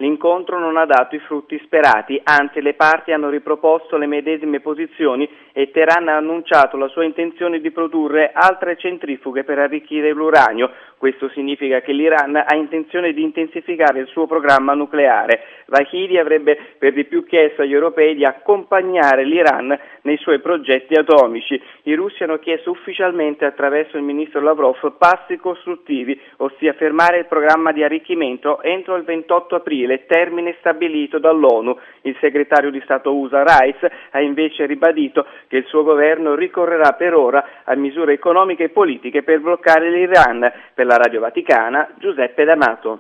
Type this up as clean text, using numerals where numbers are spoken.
L'incontro non ha dato i frutti sperati, anzi le parti hanno riproposto le medesime posizioni e Teheran ha annunciato la sua intenzione di produrre altre centrifughe per arricchire l'uranio. Questo significa che l'Iran ha intenzione di intensificare il suo programma nucleare. Vahidi avrebbe per di più chiesto agli europei di accompagnare l'Iran nei suoi progetti atomici. I russi hanno chiesto ufficialmente attraverso il ministro Lavrov passi costruttivi, ossia fermare il programma di arricchimento entro il 28 aprile, termine stabilito dall'ONU. Il segretario di Stato USA Rice ha invece ribadito che il suo governo ricorrerà per ora a misure economiche e politiche per bloccare l'Iran. Per la Radio Vaticana, Giuseppe D'Amato.